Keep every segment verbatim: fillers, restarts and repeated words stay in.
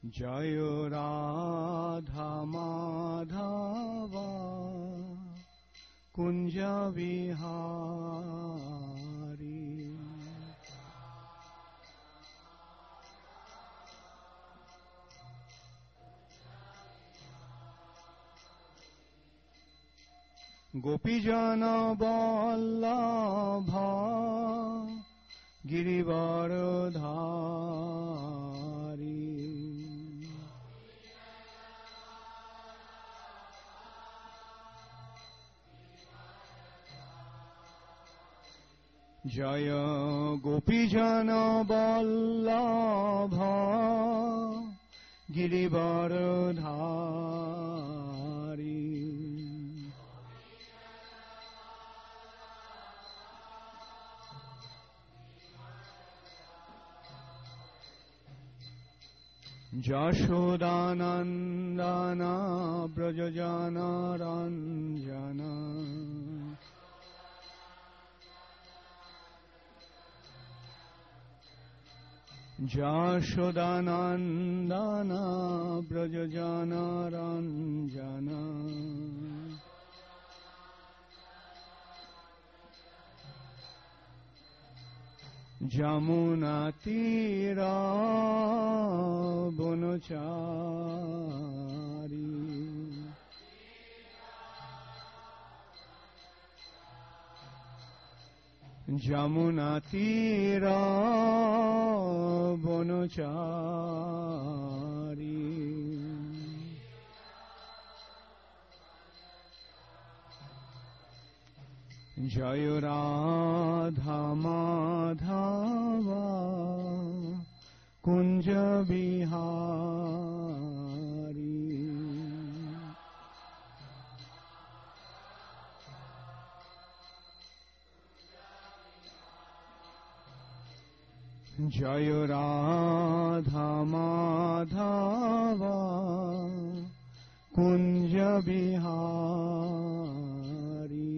জয় রাধা মাধব কুঞ্জ বিহারী। গোপীজন বল্লভ গিরিবরধারী। জয় গোপীজন বল্লভ গিরিবরধারী। যশোদানন্দন ব্রজজন রঞ্জন। যশোদানন্দন ব্রজজন রঞ্জন। যমুনা তীর বনচারী। যমুনা তীর বনচারী। জয় রাধা মাধব কুঞ্জ বিহারী। জয় রাধা মাধব কুঞ্জ বিহারী।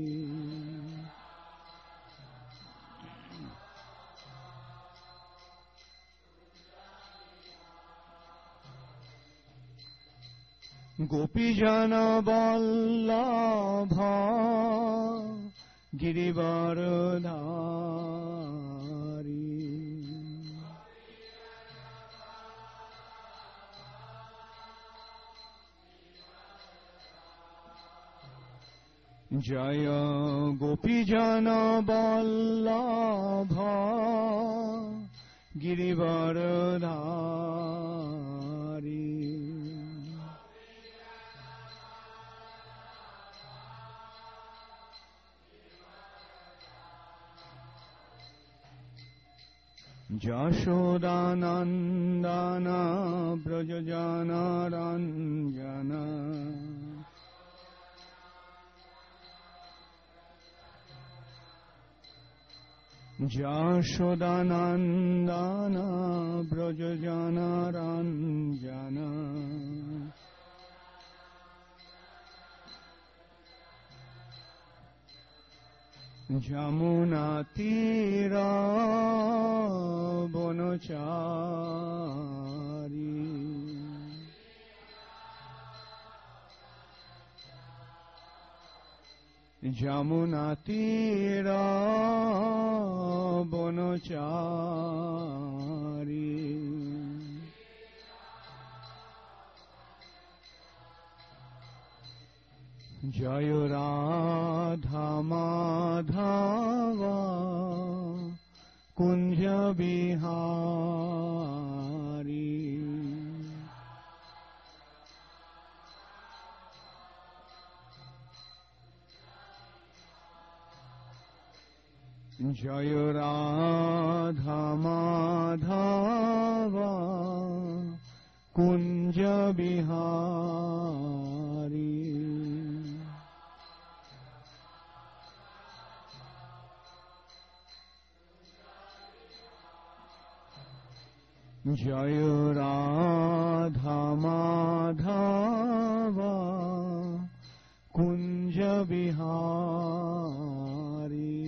গোপীজন বল্লভ গিরিবরধারী। জয় গোপীজন বল্লভ গিরিবরধারী। যশোদানন্দন ব্রজজন রঞ্জন। যশোদানন্দন ব্রজজন রঞ্জন। যমুনা তীর বনচারী। যমুনা তীর বনচারী। জয় রাধা মাধব কুঞ্জ বিহারী। জয় রাধা মাধব কুঞ্জ বিহারী। জয় রাধা মাধব কুঞ্জ বিহারী।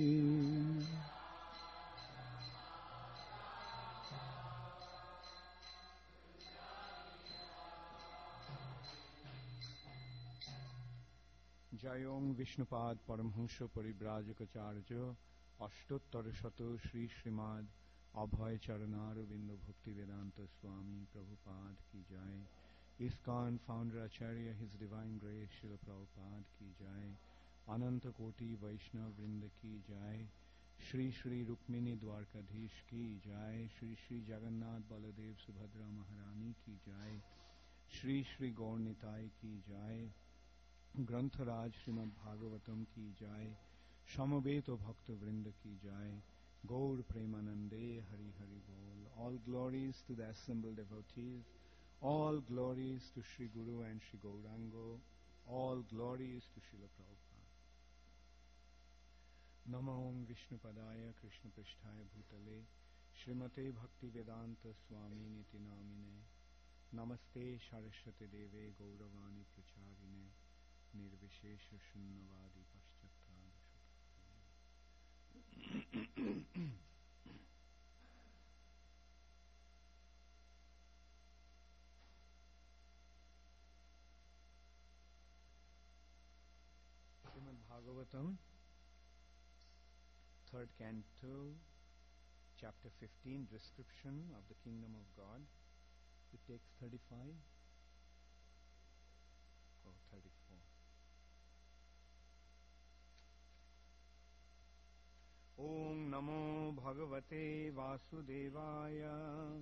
जयों विष्णुपाद परमहंस परिव्राजकाचार्य अष्टोत्तर शत श्री श्रीमद अभय चरणारविंद भक्ति वेदांत स्वामी प्रभुपाद की जय। ISKCON founder acharya his divine grace Srila Prabhupada की जय। अनंत कोटि वैष्णव वृंद की जय। श्री श्री रुक्मिणी द्वारकाधीश की जय। श्री श्री जगन्नाथ बलदेव सुभद्रा महारानी की जय। श्री श्री गौर निताय की जय। ग्रंथराज श्रीमद् भागवतम की जय। समवेत भक्त वृंद की जय। गौर प्रेमानंदे हरि हरि बोल। All glories to the assembled devotees. All glories to Sri Guru and Sri Gaurango. All glories to Srila Prabhupada. Namo Vishnupadaya Krishna Pristhaya Bhutale Srimate Bhakti Vedanta Swami Niti Namine. Namaste Saraswati Deve Gauravani Pracharine. Nirvishesha Shunnavadi Paschattada. Srimad Bhagavatam, third canto, chapter fifteen, description of the kingdom of God. It takes thirty-five. Oh, thirty-four. Om Namo Bhagavate Vasudevaya.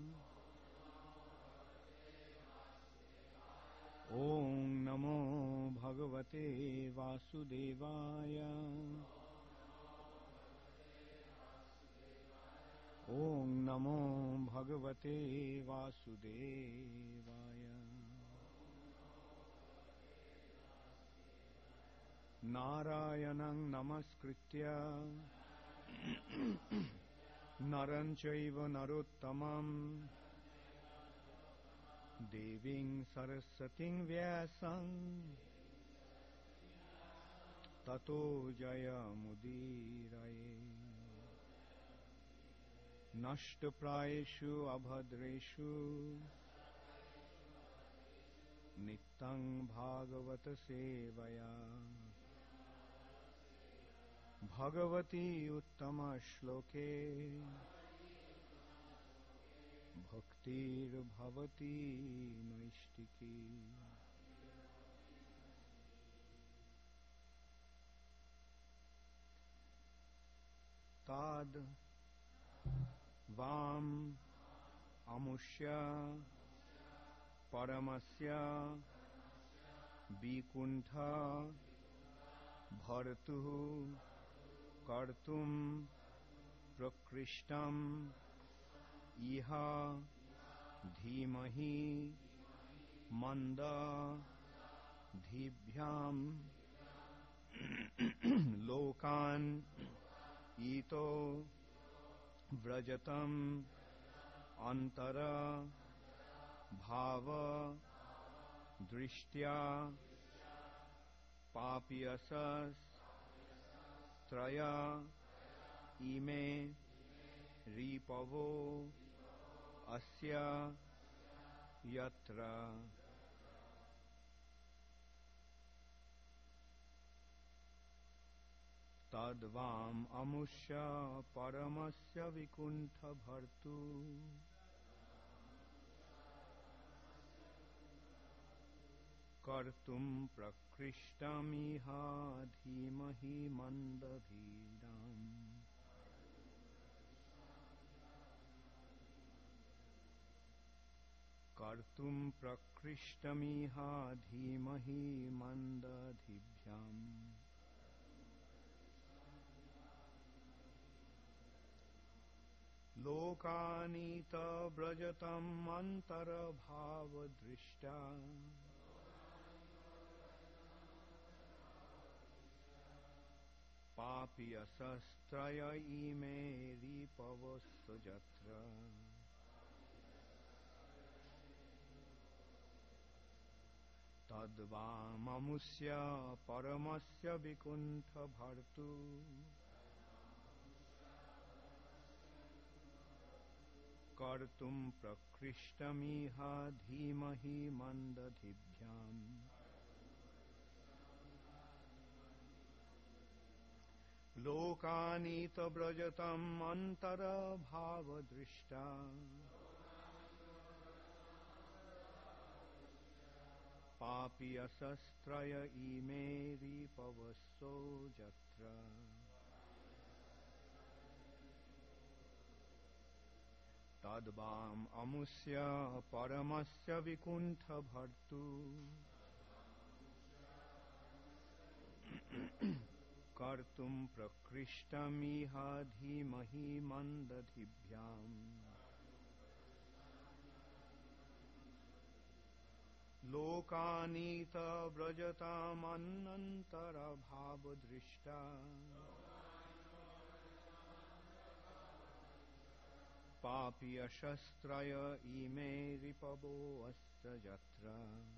Om Namo Bhagavate Vasudevaya. Om Namo Bhagavate Vasudevaya. Narayanam Namaskritya Naram Chaiva Narottamam Deving Saraswating Vyasam Tato Jaya Mudiraye. Nashtaprayeshu abhadreshu Nittang Bhagavata Sevaya. Bhagavati Uttama Shloke Bhaktir Bhavati Naishtiki. Tad Vam Amushya Paramasya Bikuntha Bhartu Kartum Prakrishtam Iha Dhimahi Manda Dhibhyam Lokan Ito Vrajatam Antara Bhava Drishtya Papiyasas Traya Ime Ripavo Asya Yatra. Tadvam Amusya Paramasya Vikuntha Bhartu Kartum Prakrishtamīha Dhimahi Mandabhidam. Kartum Prakrishtamīha Dhimahi Mandadhibhyam. Lokanita Brajatam Antara Bhava Drishta Papiyasastraya ime ripavasajatra. Tadvamamusya paramasya vikuntha bhartu Kartum prakrishtamīha dhimahi mandadhibhyam. लोकानीत व्रजतम अंतर भाव दृष्टा पापीयशस्त्रय इमे रिपवस्सो जत्र तद्वाम अमुष्य परमस्य विकुंठ भर्तु कर्तुम प्रकृष्टमिह धीमहि मंदधिभ्याम् लोकानीत व्रजतामन्नन्तर भाव दृष्टा पापीयशस्त्रय इमे रिपवो अस्य जत्र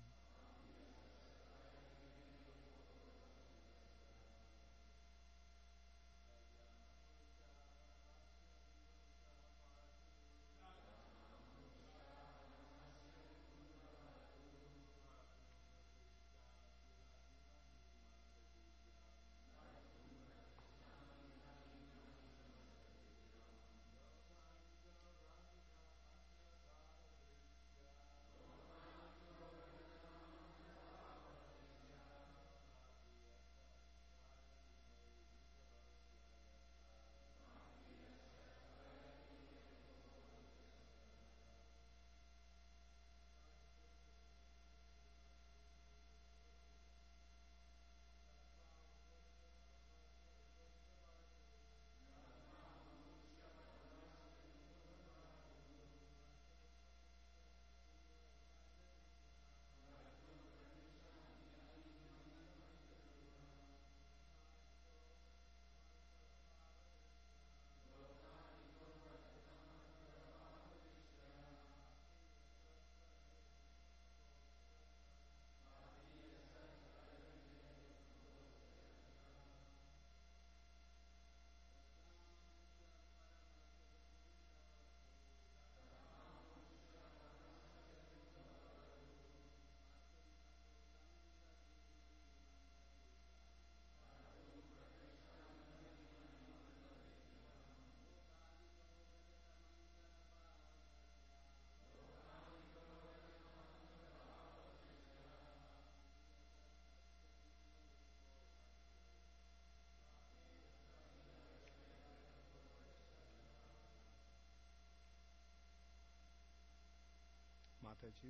Mataji.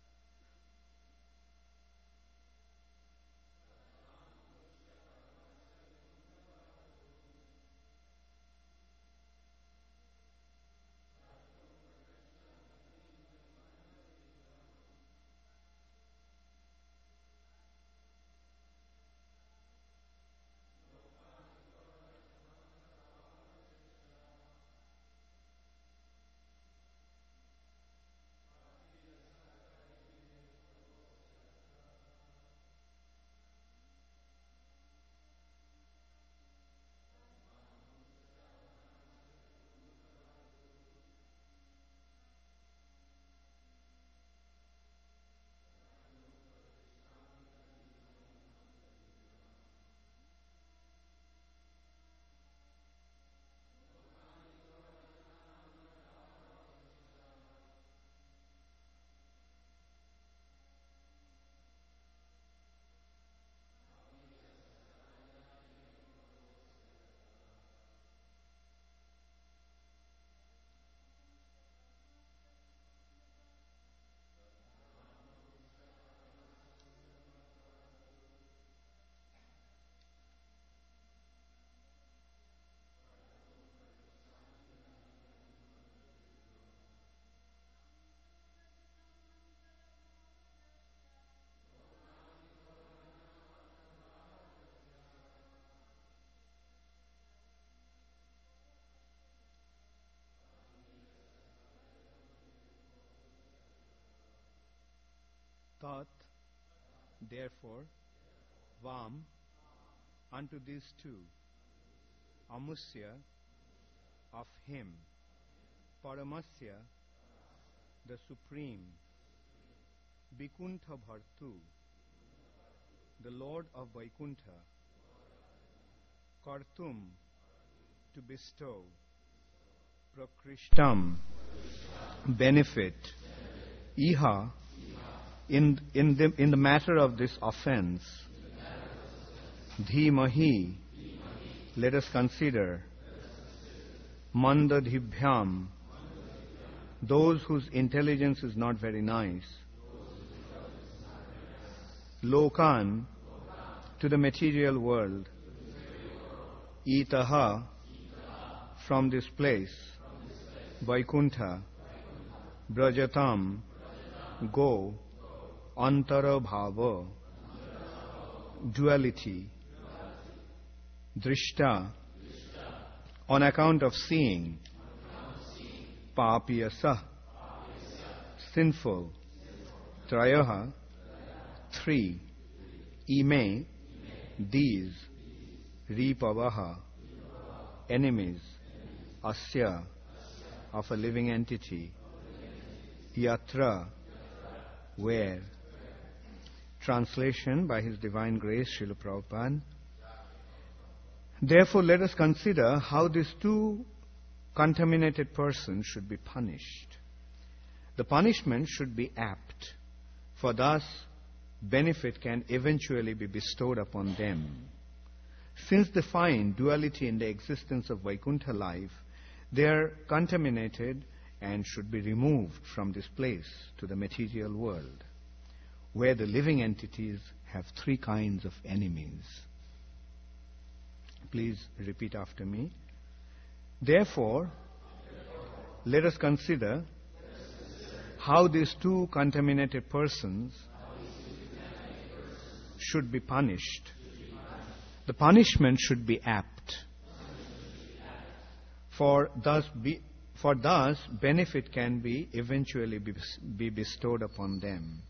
Tat, therefore, Vam, unto these two, Amusya, of him, Paramasya, the supreme, Vaikuntha Bhartu, the Lord of Vaikuntha, Kartum, to bestow. Prakrishtam, benefit. Iha, in, in, the, in the matter of this offense. Dhimahi, let us consider. Mandadhibhyam, those whose intelligence is not very nice. Lokan, to the material world. Itaha, from this place. Vaikuntha, Brajatam, go. Antara bhava, duality. Drishta, on account of seeing. Papiyasa, sinful. Trayaha, three. Ime, these. Ripavaha, enemies. Asya, of a living entity. Yatra, where. Translation by His Divine Grace, Srila Prabhupada. Therefore, let us consider how these two contaminated persons should be punished. The punishment should be apt, for thus benefit can eventually be bestowed upon them. Since they find duality in the existence of Vaikuntha life, they are contaminated and should be removed from this place to the material world, where the living entities have three kinds of enemies. Please repeat after me. Therefore, let us consider how these two contaminated persons should be punished. The punishment should be apt, for thus, be, for thus benefit can be eventually be, be bestowed upon them.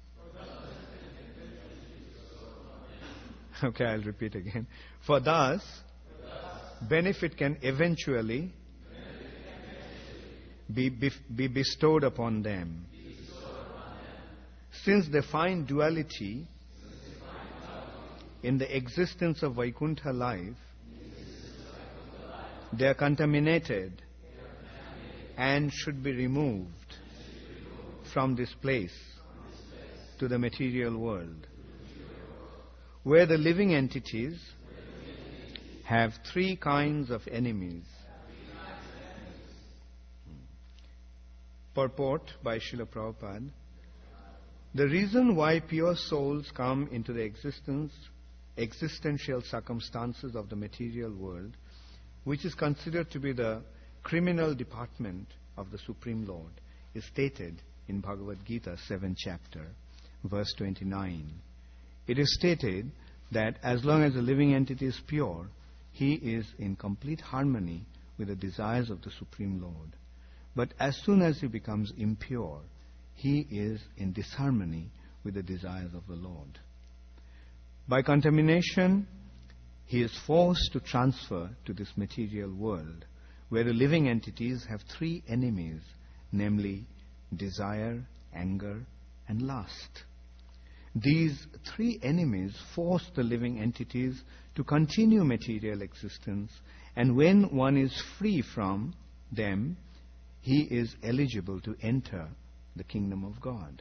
Okay, I'll repeat again. For thus, benefit can eventually be, be, be bestowed upon them. Since they find duality in the existence of Vaikuntha life, they are contaminated and should be removed from this place to the material world, where the living entities have three kinds of enemies. Purport by Srila Prabhupada. The reason why pure souls come into the existence, existential circumstances of the material world, which is considered to be the criminal department of the Supreme Lord, is stated in Bhagavad Gita, seventh chapter, verse twenty-nine. It is stated that as long as the living entity is pure, he is in complete harmony with the desires of the Supreme Lord. But as soon as he becomes impure, he is in disharmony with the desires of the Lord. By contamination, he is forced to transfer to this material world, where the living entities have three enemies, namely desire, anger, and lust. These three enemies force the living entities to continue material existence, and when one is free from them, he is eligible to enter the kingdom of God.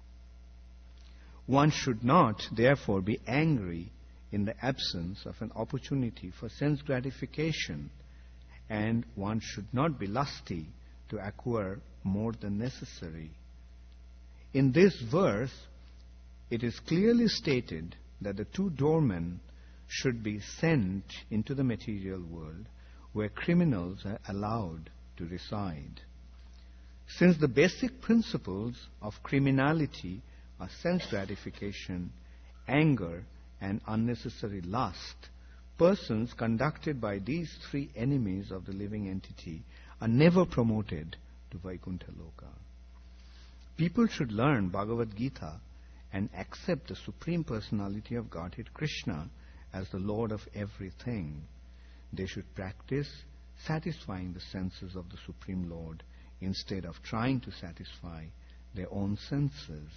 One should not, therefore, be angry in the absence of an opportunity for sense gratification, and one should not be lusty to acquire more than necessary. In this verse, it is clearly stated that the two doormen should be sent into the material world, where criminals are allowed to reside. Since the basic principles of criminality are sense gratification, anger, and unnecessary lust, persons conducted by these three enemies of the living entity are never promoted to Vaikuntha Loka. People should learn Bhagavad Gita and accept the Supreme Personality of Godhead Krishna as the Lord of everything. They should practice satisfying the senses of the Supreme Lord instead of trying to satisfy their own senses.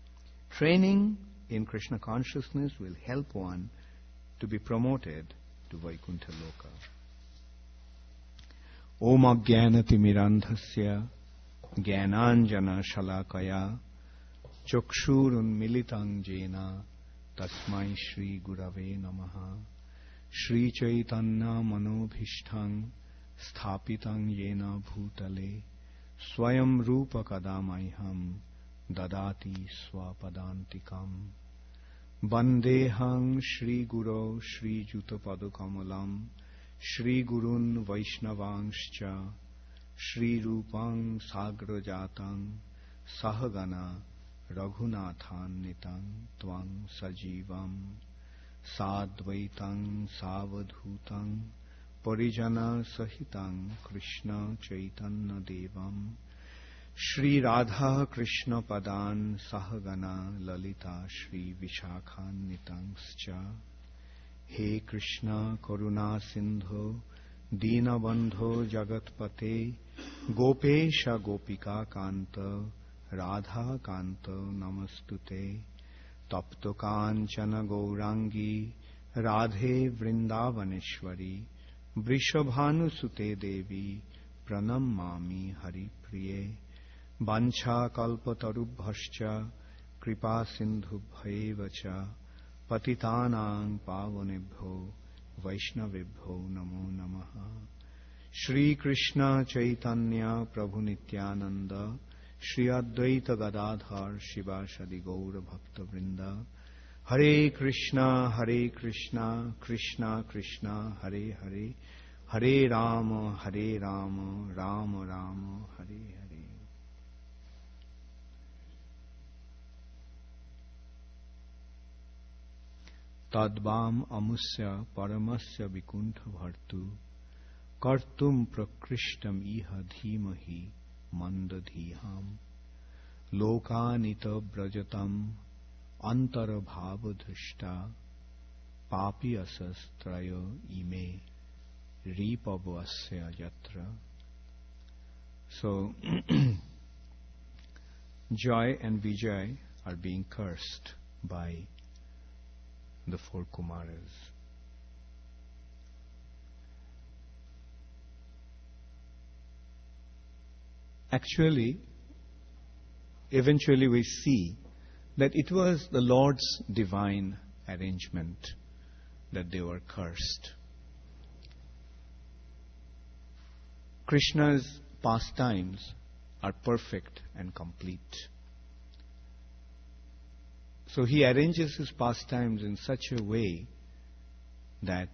Training in Krishna consciousness will help one to be promoted to to Vaikuntha Loka. Om Ajnanati Mirandhasya Jnananjana Shalakaya Chakshurun Militang Jena Tasmai Shri Gurave Namaha. Shri Chaitanya Manobhishtang Sthapitang Yena Bhutale Swayam Rupa Kadamaiham Dadati Swapadantikam. Bandehang Shri Guru Shri Juta Padukamalam Shri Gurun Vaishnavangscha Shri Rupang Sagrajatang Sahagana Raghunathan Nitang Twang Sajivam Sadvaitang Savadhutang Parijana Sahitang Krishna Chaitanya Devam Shri Radha Krishna Padan Sahagana Lalita Shri Vishakhan Nitangscha. He Krishna Karuna Sindho Deenabandho Jagatpate Gopesha Gopika Kanta Radha Kanta Namastute Tapto Kanchana Gaurangi Radhe Vrindavaneshwari Vrishabhanu Sute Devi Pranam Mami Hari Priye Bancha Kalpatarubhascha Kripa Sindhu Bhaevacha Patitanang Pavanebho Vaishnavibho Namo Namaha. Shri Krishna Chaitanya Prabhu Nityananda Shri Advaita Gadadhar Shivashadi Gaura Bhakta Vrinda. Hare Krishna Hare Krishna Krishna Krishna Hare Hare Hare Rama Hare Rama Rama Rama Hare Hare. Tadvam amusya paramasya vikuntha bhartu kartum prakrishtam iha dhimahi mandadhiham lokanita brajatam antara bhavadhrishta papi asastraya ime ripavasya yatra. So, Joy and Vijay are being cursed by the four Kumaras. Actually, eventually we see that it was the Lord's divine arrangement that they were cursed. Krishna's pastimes are perfect and complete. So he arranges his pastimes in such a way that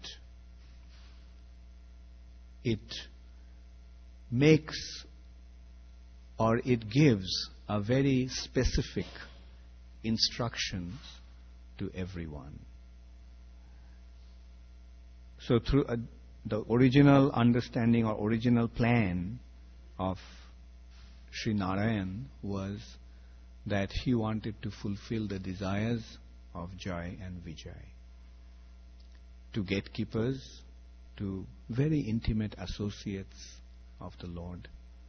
it makes or it gives a very specific instructions to everyone. So through a, the original understanding or original plan of Sri Narayan was that he wanted to fulfill the desires of Joy and Vijay, to gatekeepers, to very intimate associates of the Lord.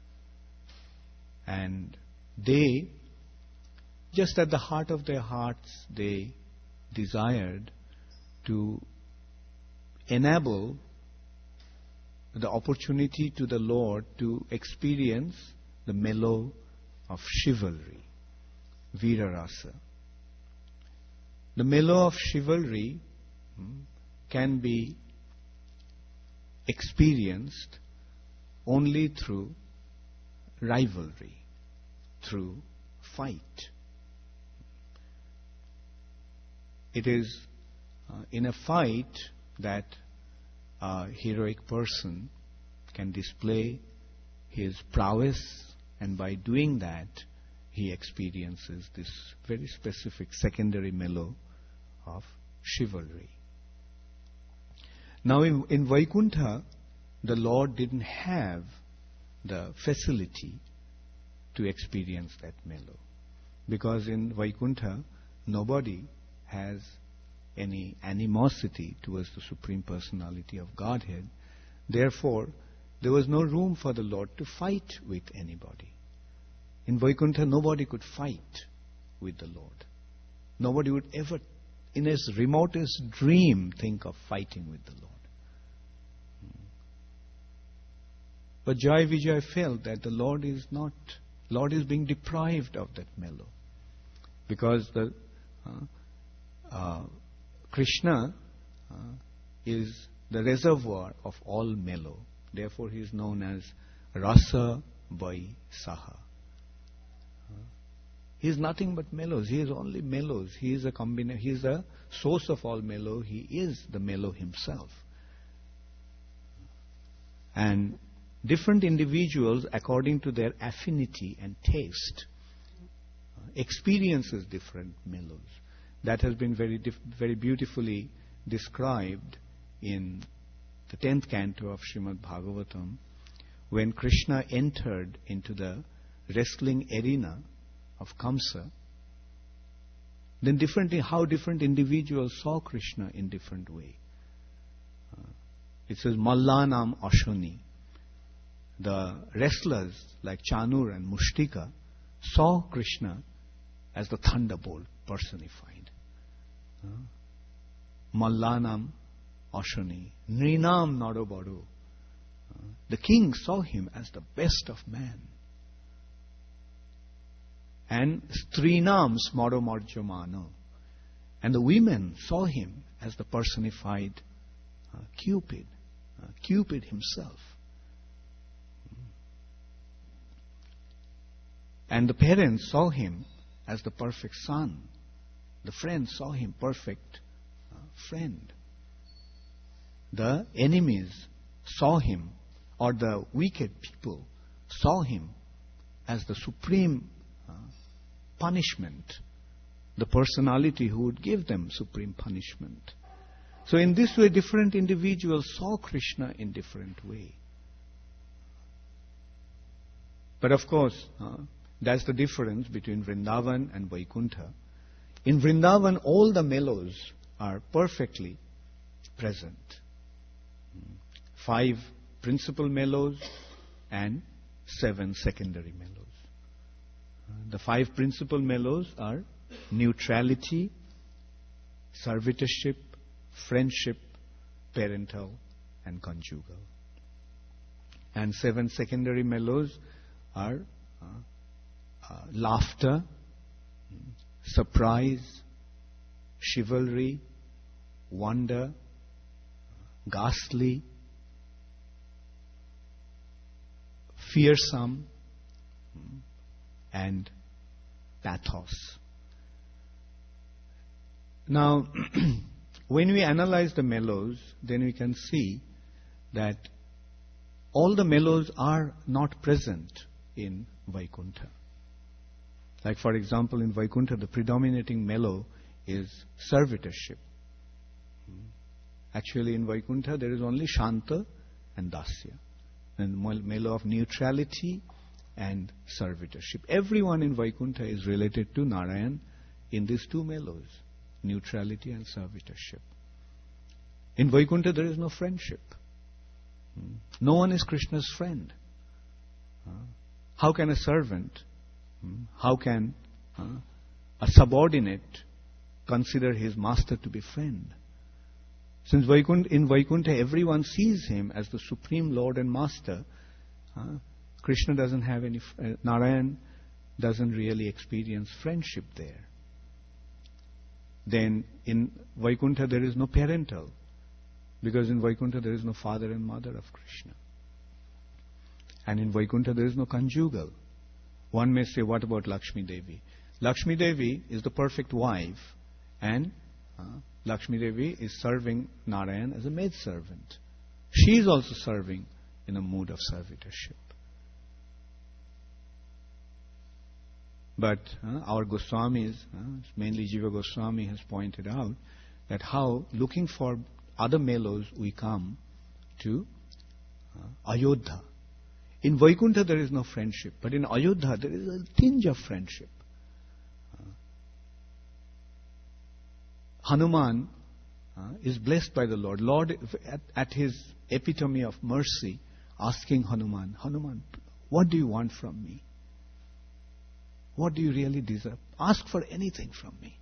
And they, just at the heart of their hearts, they desired to enable the opportunity to the Lord to experience the mellow of chivalry, Virarasa. The mellow of chivalry hmm, can be experienced only through rivalry, through fight. It is uh, in a fight that a heroic person can display his prowess, and by doing that he experiences this very specific secondary mellow of chivalry. Now in, in Vaikuntha, the Lord didn't have the facility to experience that mellow, because in Vaikuntha nobody has any animosity towards the Supreme Personality of Godhead. Therefore, there was no room for the Lord to fight with anybody. In Vaikuntha, nobody could fight with the Lord. Nobody would ever, in his remotest dream, think of fighting with the Lord. But Jai Vijay felt that the Lord is not, Lord is being deprived of that mellow. Because the uh, uh, Krishna uh, is the reservoir of all mellow. Therefore he is known as Rasa Vai Saha. He is nothing but mellows. He is only mellows. He is a combina- He is the source of all mellow. He is the mellow himself. And different individuals, according to their affinity and taste, uh, experiences different mellows. That has been very, dif- very beautifully described in the tenth canto of Srimad Bhagavatam, when Krishna entered into the wrestling arena of Kamsa. Then differently, how different individuals saw Krishna in different way. Uh, it says Mallanam Ashoni. The wrestlers like Chanur and Mushtika saw Krishna as the thunderbolt personified. Uh, Mallanam Ashoni. Nrinam Nadobaru. Uh, the king saw him as the best of man. And Strinam Smaro Marjamano. And the women saw him as the personified uh, Cupid. Uh, Cupid himself. And the parents saw him as the perfect son. The friends saw him perfect uh, friend. The enemies saw him, or the wicked people saw him as the supreme uh, punishment, the personality who would give them supreme punishment. So in this way, different individuals saw Krishna in different way. But of course, uh, that's the difference between Vrindavan and Vaikuntha. In Vrindavan, all the mellows are perfectly present. Five principal mellows and seven secondary mellows. The five principal mellows are neutrality, servitorship, friendship, parental, and conjugal. And seven secondary mellows are uh, uh, laughter, surprise, chivalry, wonder, ghastly, fearsome, and pathos. Now, when we analyze the mellows, then we can see that all the mellows are not present in Vaikuntha. Like for example, in Vaikuntha, the predominating mellow is servitorship. Actually, in Vaikuntha, there is only Shanta and Dasya. And mellow of neutrality and servitorship. Everyone in Vaikuntha is related to Narayan in these two mellows, neutrality and servitorship. In Vaikuntha, there is no friendship. No one is Krishna's friend. How can a servant, how can a subordinate consider his master to be friend? Since Vaikuntha, in Vaikuntha everyone sees him as the supreme Lord and Master, uh, Krishna doesn't have any, uh, Narayan doesn't really experience friendship there. Then in Vaikuntha there is no parental, because in Vaikuntha there is no father and mother of Krishna. And in Vaikuntha there is no conjugal. One may say, what about Lakshmi Devi? Lakshmi Devi is the perfect wife, and uh, Lakshmi Devi is serving Narayan as a maidservant. She is also serving in a mood of servitorship. But uh, our Goswamis, uh, mainly Jiva Goswami, has pointed out that how, looking for other mellows, we come to uh, Ayodhya. In Vaikuntha there is no friendship, but in Ayodhya there is a tinge of friendship. Hanuman uh, is blessed by the Lord. Lord, at, at his epitome of mercy, asking Hanuman, Hanuman, what do you want from me? What do you really deserve? Ask for anything from me.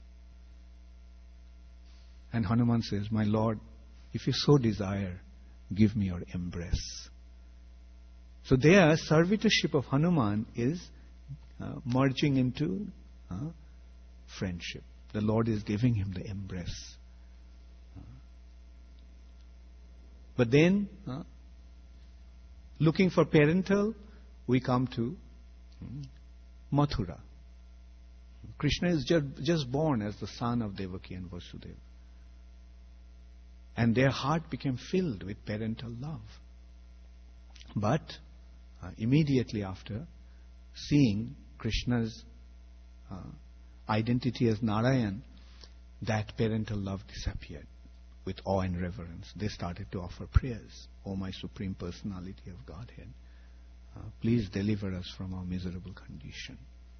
And Hanuman says, my Lord, if you so desire, give me your embrace. So their servitorship of Hanuman is uh, merging into uh, friendship. The Lord is giving him the embrace. Uh, but then, uh, looking for parental, we come to um, Mathura. Krishna is just, just born as the son of Devaki and Vasudeva. And their heart became filled with parental love. But uh, immediately after seeing Krishna's uh, identity as Narayan, that parental love disappeared. With awe and reverence, they started to offer prayers. O my Supreme Personality of Godhead, uh, please deliver us from our miserable condition.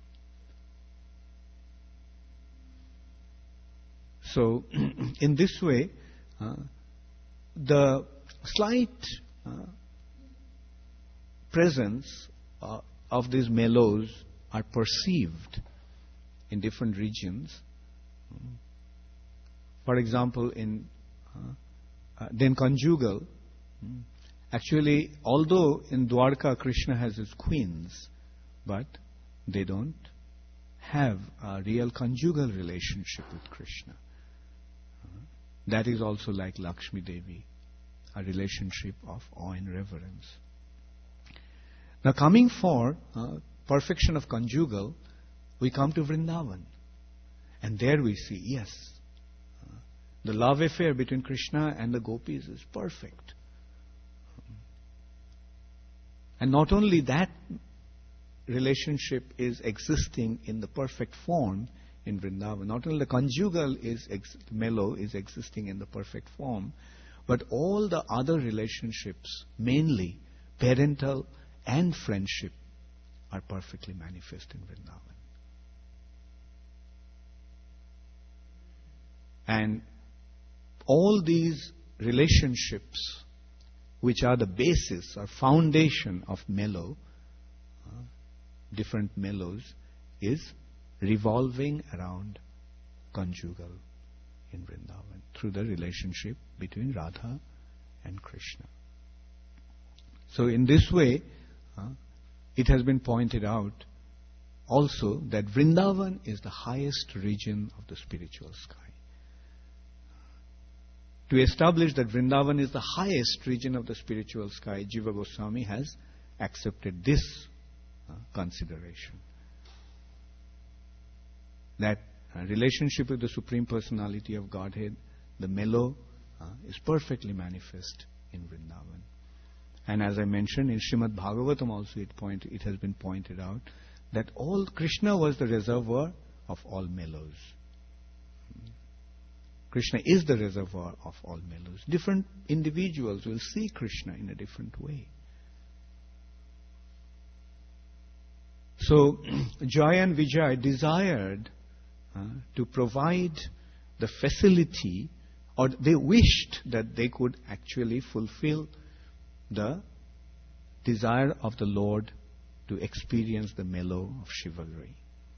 So, in this way, uh, the slight uh, presence uh, of these mellows are perceived in different regions. For example, in uh, uh, then conjugal, actually, although in Dwarka Krishna has his queens, but they don't have a real conjugal relationship with Krishna. That is also like Lakshmi Devi, a relationship of awe and reverence. Now, coming for uh, perfection of conjugal, we come to Vrindavan. And there we see, yes, uh, the love affair between Krishna and the gopis is perfect. And not only that relationship is existing in the perfect form in Vrindavan, not only the conjugal is ex- mellow is existing in the perfect form, but all the other relationships, mainly parental and friendship, are perfectly manifest in Vrindavan. And all these relationships, which are the basis or foundation of mellow, uh, different mellows, is revolving around conjugal in Vrindavan through the relationship between Radha and Krishna. So in this way, uh, it has been pointed out also that Vrindavan is the highest region of the spiritual sky. To establish that Vrindavan is the highest region of the spiritual sky, Jiva Goswami has accepted this uh, consideration. That uh, relationship with the Supreme Personality of Godhead, the mellow, uh, is perfectly manifest in Vrindavan. And as I mentioned, in Srimad Bhagavatam also it, point, it has been pointed out that all Krishna was the reservoir of all mellows. Krishna is the reservoir of all mellows. Different individuals will see Krishna in a different way. So, Jaya and Vijay desired uh, to provide the facility, or they wished that they could actually fulfill the desire of the Lord to experience the mellow of chivalry.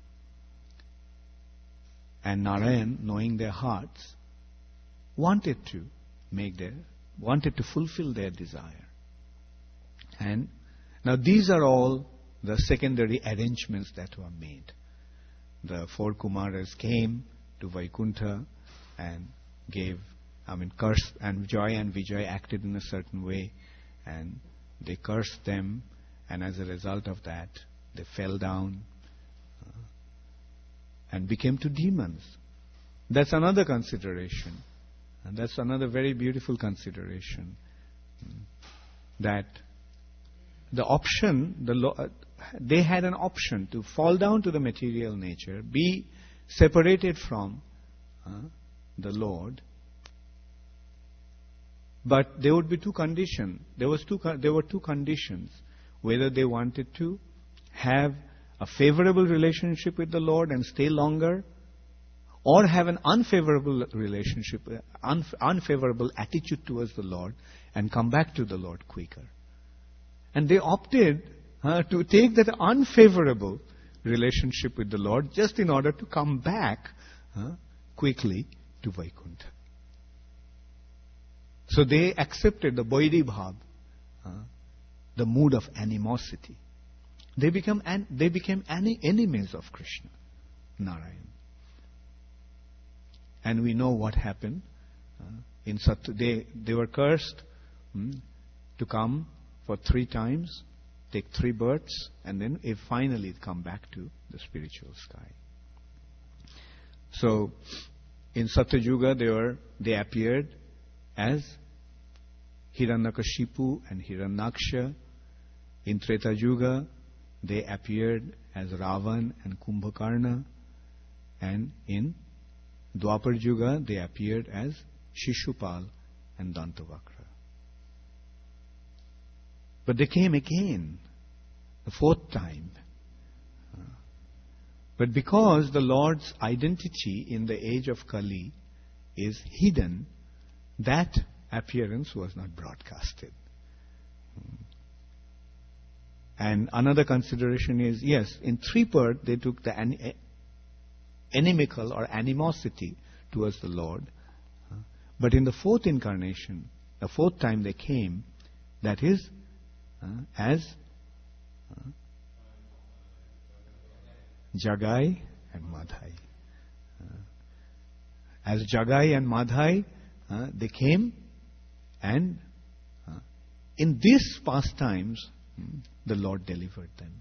And Narayan, knowing their hearts, wanted to make their, wanted to fulfill their desire. And now these are all the secondary arrangements that were made. The four Kumaras came to Vaikuntha and gave, I mean, cursed, and Jaya and Vijay acted in a certain way, and they cursed them, and as a result of that, they fell down uh, and became two demons. That's another consideration. And that's another very beautiful consideration. That the option, the lo- uh, they had an option to fall down to the material nature, be separated from uh, the Lord. But there would be two conditions. There was two. There were two conditions: whether they wanted to have a favorable relationship with the Lord and stay longer, or have an unfavorable relationship, unf- unfavorable attitude towards the Lord and come back to the Lord quicker. And they opted uh, to take that unfavorable relationship with the Lord just in order to come back uh, quickly to Vaikuntha. So they accepted the Vaidhi Bhav, uh, the mood of animosity. They become an, they became any enemies of Krishna, Narayan. And we know what happened. Uh, in Sat- they, they were cursed hmm, to come for three times, take three births, and then if finally come back to the spiritual sky. So, in Satyuga, they were they appeared as Hiranyakashipu and Hiranyaksha. In Treta Yuga, they appeared as Ravan and Kumbhakarna. And in Dwapar Yuga, they appeared as Shishupal and Dantavakra. But they came again, the fourth time. But because the Lord's identity in the age of Kali is hidden, that appearance was not broadcasted. And another consideration is, yes, in three births they took the an- inimical or animosity towards the Lord. But in the fourth incarnation, the fourth time they came, that is uh, as uh, Jagai and Madhai. Uh, as Jagai and Madhai, uh, they came, and uh, in these pastimes, um, the Lord delivered them.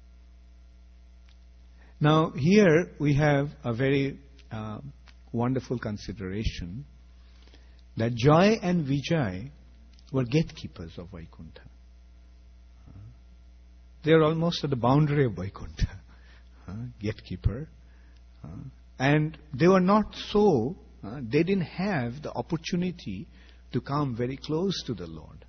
Now, here we have a very uh, wonderful consideration that Joy and Vijay were gatekeepers of Vaikuntha. Uh, they are almost at the boundary of Vaikuntha. Uh, gatekeeper. Uh, and they were not so, uh, they didn't have the opportunity to come very close to the Lord.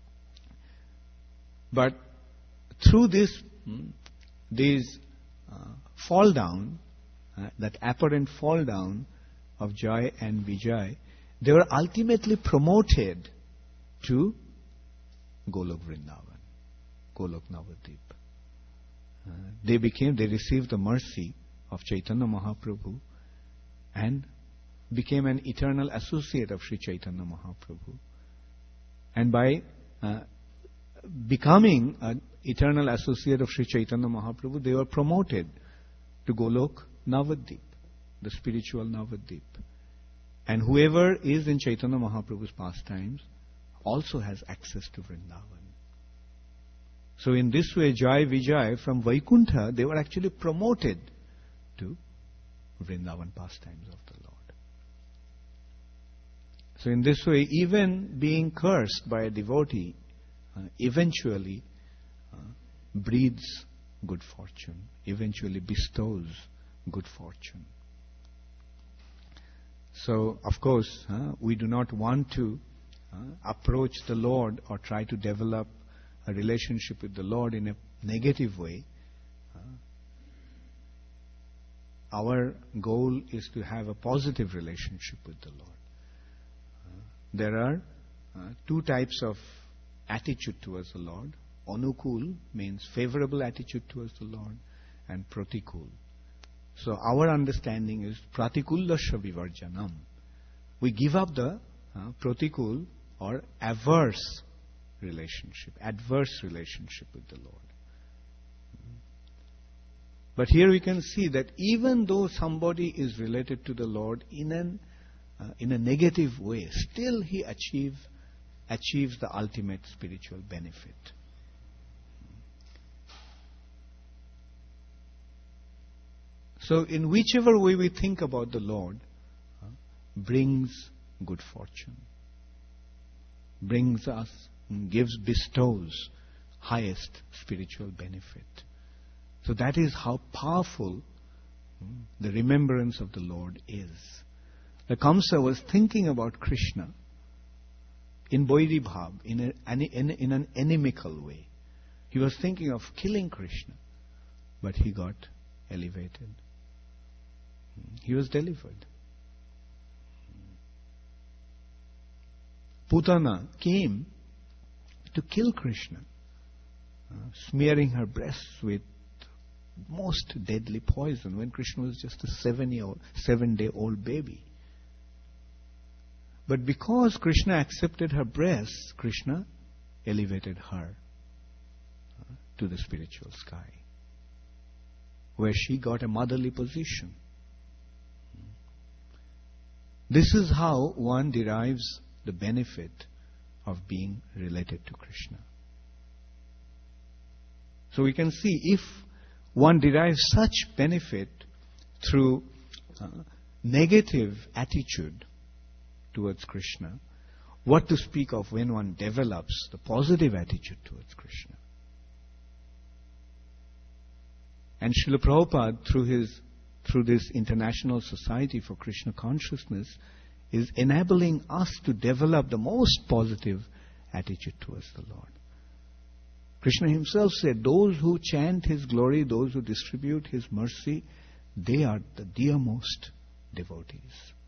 But through this, mm, this uh, fall down, uh, that apparent fall down of Joy and Vijay, they were ultimately promoted to Golok Vrindavan, Golok Navadvip. Uh, they became, they received the mercy of Chaitanya Mahaprabhu and became an eternal associate of Sri Chaitanya Mahaprabhu. And by uh, becoming an eternal associate of Sri Chaitanya Mahaprabhu, they were promoted to Golok Navadvip, the spiritual Navadvip. And whoever is in Chaitanya Mahaprabhu's pastimes also has access to Vrindavan. So in this way, Jai Vijay from Vaikuntha, they were actually promoted to Vrindavan pastimes of the Lord. So in this way, even being cursed by a devotee uh, eventually uh, breeds good fortune, eventually bestows good fortune. So, of course, uh, we do not want to uh, approach the Lord or try to develop a relationship with the Lord in a negative way. Uh, our goal is to have a positive relationship with the Lord. Uh, there are uh, two types of attitude towards the Lord. Anukul means favorable attitude towards the Lord, and pratikul. So our understanding is pratikullasya vivarjanam. We give up the uh, pratikul or averse relationship, adverse relationship with the Lord. But here we can see that even though somebody is related to the Lord in an uh, in a negative way, still he achieve, achieves the ultimate spiritual benefit. So in whichever way we think about the Lord, uh, brings good fortune, brings us, gives, bestows highest spiritual benefit. So that is how powerful um, the remembrance of the Lord is. The Kamsa was thinking about Krishna in Boiri Bhav, in, a, in, in an inimical way. He was thinking of killing Krishna, but he got elevated. He was delivered. Putana came to kill Krishna, uh, smearing her breasts with most deadly poison when Krishna was just a seven-year-old, seven-day-old baby. But because Krishna accepted her breasts, Krishna elevated her to the spiritual sky, where she got a motherly position. This is how one derives the benefit of being related to Krishna. So we can see, if one derives such benefit through uh, negative attitude towards Krishna, what to speak of when one develops the positive attitude towards Krishna? And Srila Prabhupada, through his through this International Society for Krishna Consciousness, is enabling us to develop the most positive attitude towards the Lord. Krishna himself said, those who chant his glory, those who distribute his mercy, they are the dearmost devotees.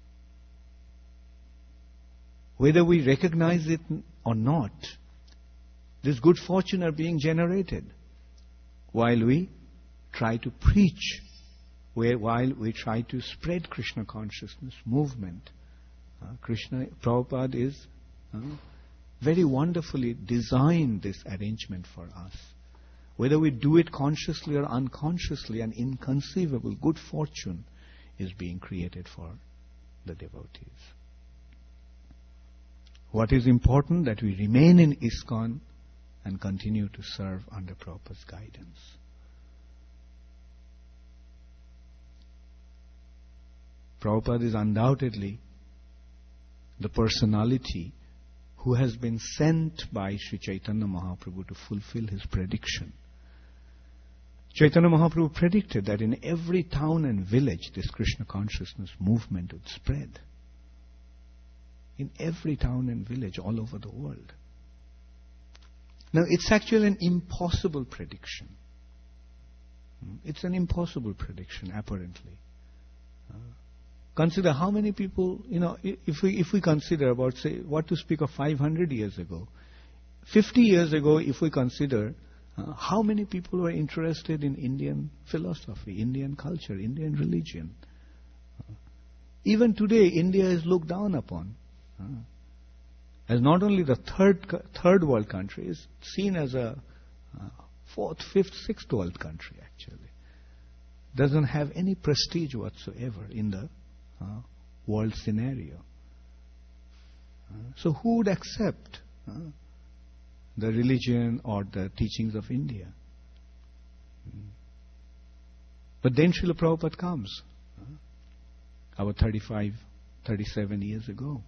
Whether we recognize it or not, this good fortune are being generated while we try to preach, where while we try to spread Krishna consciousness movement. Uh, Krishna, Prabhupada is uh, very wonderfully designed this arrangement for us. Whether we do it consciously or unconsciously, an inconceivable good fortune is being created for the devotees. What is important? That we remain in ISKCON and continue to serve under Prabhupada's guidance. Prabhupada is undoubtedly the personality who has been sent by Sri Chaitanya Mahaprabhu to fulfill his prediction. Chaitanya Mahaprabhu predicted that in every town and village this Krishna consciousness movement would spread. In every town and village all over the world. Now, it's actually an impossible prediction. It's an impossible prediction, apparently. Uh, consider how many people, you know, if we if we consider about, say, what to speak of five hundred years ago. fifty years ago, if we consider uh, how many people were interested in Indian philosophy, Indian culture, Indian religion. Uh, even today, India is looked down upon. Uh, as not only the third third world country, is seen as a uh, fourth, fifth, sixth world country actually. Doesn't have any prestige whatsoever in the uh, world scenario. Uh, so who would accept uh, the religion or the teachings of India? Mm. But then Srila Prabhupada comes, uh, about thirty-five, thirty-seven years ago.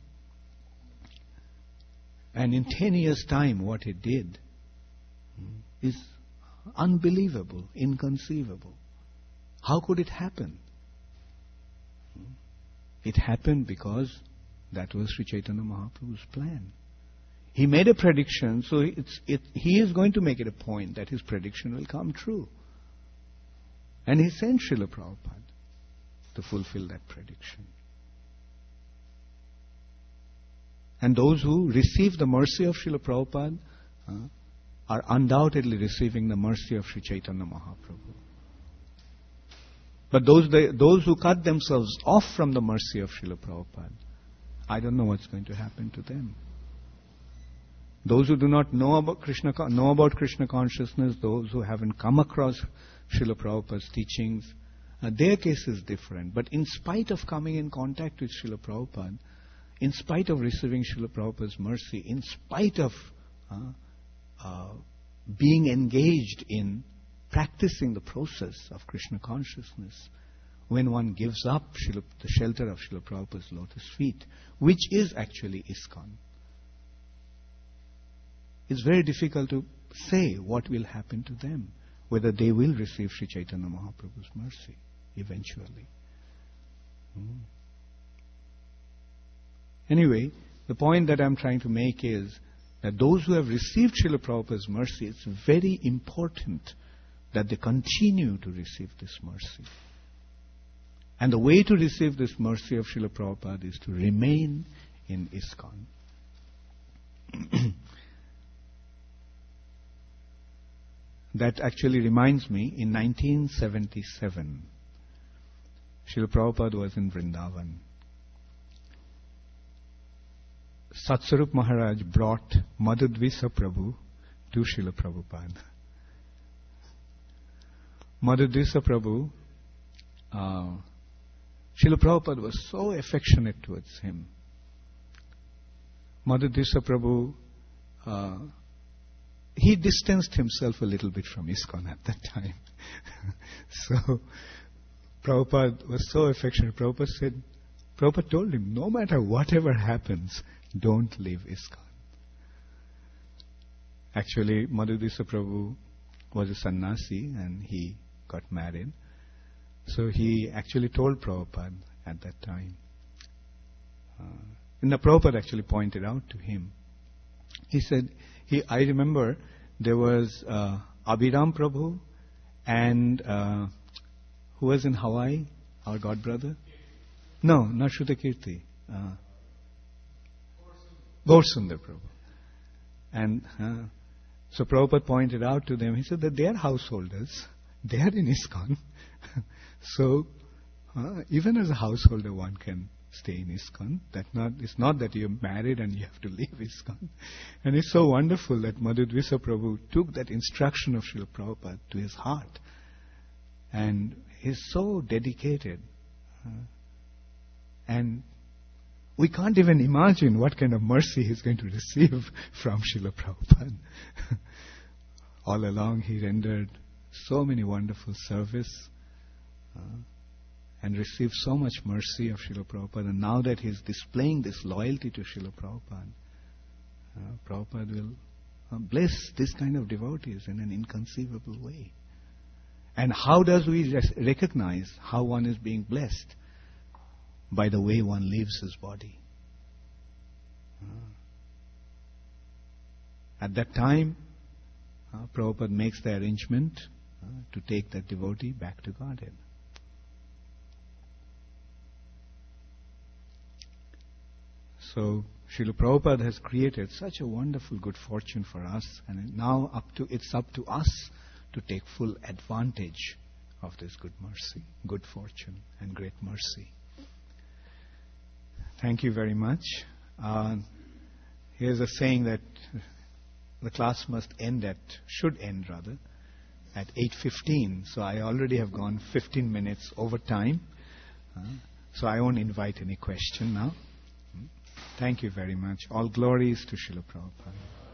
And in ten years' time, what he did is unbelievable, inconceivable. How could it happen? It happened because that was Sri Chaitanya Mahaprabhu's plan. He made a prediction, so it's, it, he is going to make it a point that his prediction will come true. And he sent Srila Prabhupada to fulfill that prediction. And those who receive the mercy of Srila Prabhupada uh, are undoubtedly receiving the mercy of Sri Chaitanya Mahaprabhu. But those they, those who cut themselves off from the mercy of Srila Prabhupada, I don't know what's going to happen to them. Those who do not know about Krishna, know about Krishna consciousness, those who haven't come across Srila Prabhupada's teachings, uh, their case is different. But in spite of coming in contact with Srila Prabhupada, in spite of receiving Srila Prabhupada's mercy, in spite of uh, uh, being engaged in practicing the process of Krishna consciousness, when one gives up Srila, the shelter of Srila Prabhupada's lotus feet, which is actually ISKCON, it's very difficult to say what will happen to them, whether they will receive Sri Chaitanya Mahaprabhu's mercy eventually. Hmm. Anyway, the point that I'm trying to make is that those who have received Srila Prabhupada's mercy, it's very important that they continue to receive this mercy. And the way to receive this mercy of Srila Prabhupada is to remain in ISKCON. That actually reminds me, in nineteen seventy-seven, Srila Prabhupada was in Vrindavan. Satsarup Maharaj brought Madhudvisa Prabhu to Srila Prabhupada. Madhudisa Prabhu, uh, Srila Prabhupada was so affectionate towards him. Madhudisa Prabhu, uh, he distanced himself a little bit from ISKCON at that time. So, Prabhupada was so affectionate. Prabhupada said, Prabhupada told him, no matter whatever happens, don't leave ISKCON. Actually, Madhudisa Prabhu was a sannyasi and he got married. So he actually told Prabhupada at that time. Uh, and the Prabhupada actually pointed out to him. He said, he, I remember there was uh, Abhiram Prabhu and uh, who was in Hawaii, our god brother? No, not Shrutakirti. Uh, Gaurasundar Prabhu. And uh, so Prabhupada pointed out to them, he said that they are householders. They are in ISKCON. So, uh, even as a householder, one can stay in ISKCON. That not, it's not that you're married and you have to leave ISKCON. And it's so wonderful that Madhudvisa Prabhu took that instruction of Srila Prabhupada to his heart. And he's so dedicated. Uh, and we can't even imagine what kind of mercy he's going to receive from Srila Prabhupada. All along he rendered so many wonderful service uh, and received so much mercy of Srila Prabhupada. And now that he's displaying this loyalty to Srila Prabhupada, uh, Prabhupada will uh, bless this kind of devotees in an inconceivable way. And how does we res- recognize how one is being blessed? By the way one leaves his body. Uh, at that time, uh, Prabhupada makes the arrangement uh, to take that devotee back to Godhead. So, Srila Prabhupada has created such a wonderful good fortune for us, and now up to it's up to us to take full advantage of this good mercy, good fortune, and great mercy. Thank you very much. Uh, here's a saying that the class must end at, should end rather, at eight fifteen. So I already have gone fifteen minutes over time. Uh, so I won't invite any question now. Thank you very much. All glories to Srila Prabhupada.